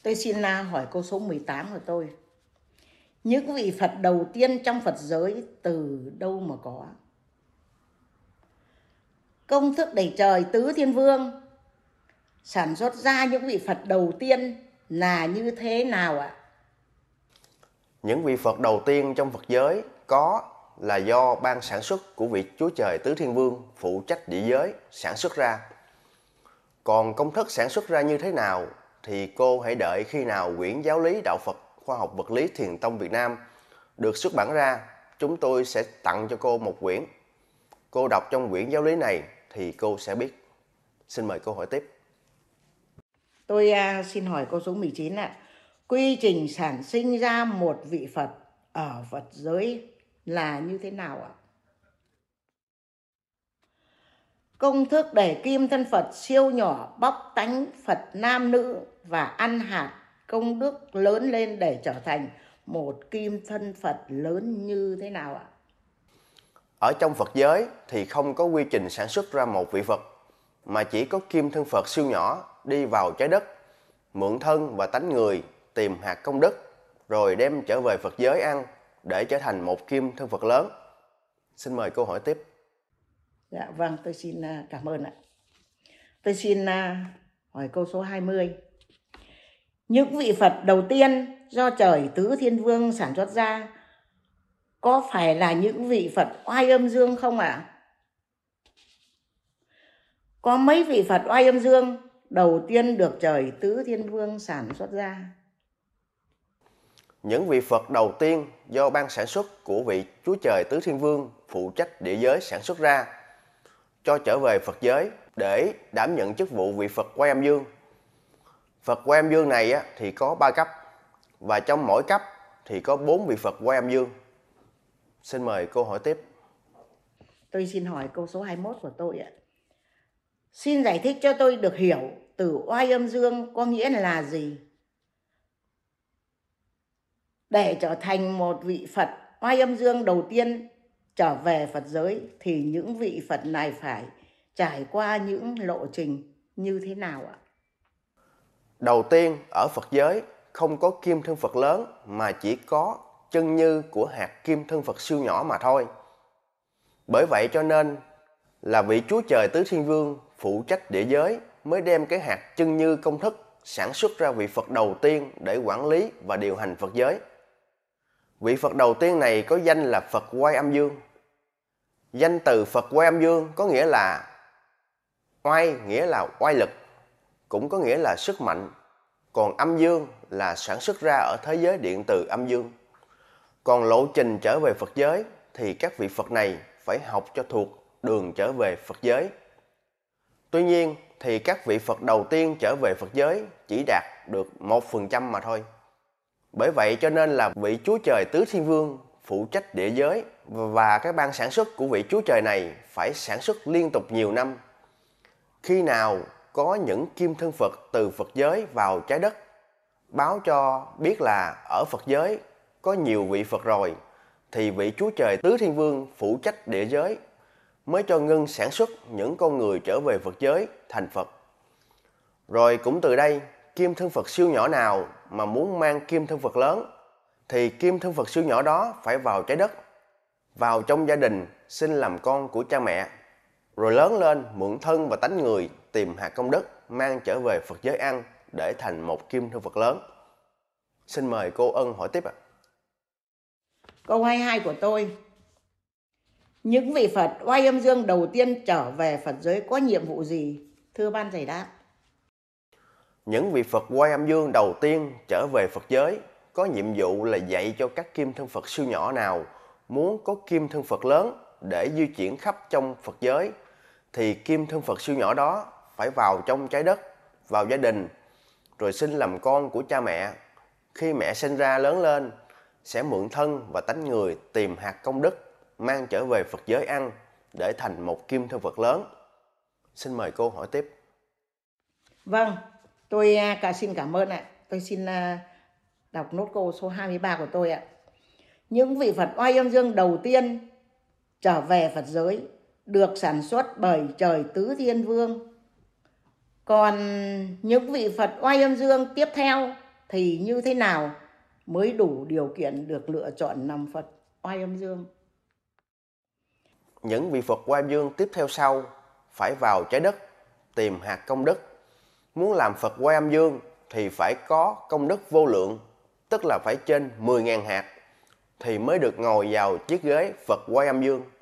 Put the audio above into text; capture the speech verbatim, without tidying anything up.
Tôi xin à, hỏi câu số mười tám của tôi. Những vị Phật đầu tiên trong Phật giới từ đâu mà có? Công thức đẩy trời tứ thiên vương sản xuất ra những vị Phật đầu tiên là như thế nào ạ? Những vị Phật đầu tiên trong Phật giới có là do ban sản xuất của vị Chúa Trời Tứ Thiên Vương phụ trách địa giới sản xuất ra. Còn công thức sản xuất ra như thế nào thì cô hãy đợi khi nào quyển giáo lý Đạo Phật Khoa học Vật lý Thiền tông Việt Nam được xuất bản ra, chúng tôi sẽ tặng cho cô một quyển. Cô đọc trong quyển giáo lý này thì cô sẽ biết. Xin mời cô hỏi tiếp. Tôi à, xin hỏi câu số mười chín ạ. Quy trình sản sinh ra một vị Phật ở Phật giới là như thế nào ạ? Công thức để kim thân Phật siêu nhỏ bóc tánh Phật nam nữ và ăn hạt công đức lớn lên để trở thành một kim thân Phật lớn như thế nào ạ? Ở trong Phật giới thì không có quy trình sản xuất ra một vị Phật, mà chỉ có kim thân Phật siêu nhỏ đi vào trái đất, mượn thân và tánh người tìm hạt công đức, rồi đem trở về Phật giới ăn để trở thành một kim thân Phật lớn. Xin mời câu hỏi tiếp. Dạ vâng, tôi xin cảm ơn ạ. Tôi xin hỏi câu số hai mươi. Những vị Phật đầu tiên do trời Tứ Thiên Vương sản xuất ra có phải là những vị Phật oai âm dương không ạ? À? Có mấy vị Phật oai âm dương đầu tiên được trời Tứ Thiên Vương sản xuất ra? Những vị Phật đầu tiên do ban sản xuất của vị Chúa Trời Tứ Thiên Vương phụ trách địa giới sản xuất ra, cho trở về Phật giới để đảm nhận chức vụ vị Phật oai âm dương. Phật oai âm dương này thì có ba cấp, và trong mỗi cấp thì có bốn vị Phật oai âm dương. Xin mời cô hỏi tiếp. Tôi xin hỏi câu số hai mươi mốt của tôi ạ. Xin giải thích cho tôi được hiểu từ oai âm dương có nghĩa là gì? Để trở thành một vị Phật oai âm dương đầu tiên trở về Phật giới thì những vị Phật này phải trải qua những lộ trình như thế nào ạ? Đầu tiên, ở Phật giới không có kim thân Phật lớn mà chỉ có chân như của hạt kim thân Phật siêu nhỏ mà thôi. Bởi vậy cho nên là vị Chúa Trời Tứ Thiên Vương phụ trách địa giới mới đem cái hạt chân như công thức sản xuất ra vị Phật đầu tiên để quản lý và điều hành Phật giới. Vị Phật đầu tiên này có danh là Phật oai âm dương. Danh từ Phật oai âm dương có nghĩa là oai, nghĩa là oai lực, cũng có nghĩa là sức mạnh. Còn âm dương là sản xuất ra ở thế giới điện từ âm dương. Còn lộ trình trở về Phật giới thì các vị Phật này phải học cho thuộc đường trở về Phật giới. Tuy nhiên thì các vị Phật đầu tiên trở về Phật giới chỉ đạt được một phần trăm mà thôi. Bởi vậy cho nên là vị Chúa Trời Tứ Thiên Vương phụ trách địa giới, và cái ban sản xuất của vị Chúa Trời này phải sản xuất liên tục nhiều năm. Khi nào có những kim thân Phật từ Phật giới vào trái đất báo cho biết là ở Phật giới có nhiều vị Phật rồi, thì vị Chúa Trời Tứ Thiên Vương phụ trách địa giới mới cho ngưng sản xuất những con người trở về Phật giới thành Phật. Rồi cũng từ đây, kim thân Phật siêu nhỏ nào mà muốn mang kim thân Phật lớn thì kim thân Phật siêu nhỏ đó phải vào trái đất, vào trong gia đình xin làm con của cha mẹ, rồi lớn lên mượn thân và tánh người tìm hạt công đức mang trở về Phật giới ăn để thành một kim thân Phật lớn. Xin mời cô Ân hỏi tiếp ạ. Câu hai mươi hai của tôi. Những vị Phật oai âm dương đầu tiên trở về Phật giới có nhiệm vụ gì? Thưa ban giải đáp. Những vị Phật oai âm dương đầu tiên trở về Phật giới có nhiệm vụ là dạy cho các kim thân Phật siêu nhỏ nào muốn có kim thân Phật lớn để di chuyển khắp trong Phật giới, thì kim thân Phật siêu nhỏ đó phải vào trong trái đất, vào gia đình, rồi xin làm con của cha mẹ. Khi mẹ sinh ra lớn lên, sẽ mượn thân và tánh người tìm hạt công đức mang trở về Phật giới ăn để thành một kim thân Phật lớn. Xin mời cô hỏi tiếp. Vâng, tôi cả xin cảm ơn ạ. Tôi xin đọc nốt câu số hai mươi ba của tôi ạ. Những vị Phật oai âm dương đầu tiên trở về Phật giới được sản xuất bởi trời Tứ Thiên Vương. Còn những vị Phật oai âm dương tiếp theo thì như thế nào mới đủ điều kiện được lựa chọn làm Phật Oai Âm Dương? Những vị Phật Oai Âm Dương tiếp theo sau phải vào trái đất tìm hạt công đức. Muốn làm Phật Oai Âm Dương thì phải có công đức vô lượng, tức là phải trên mười nghìn hạt thì mới được ngồi vào chiếc ghế Phật Oai Âm Dương.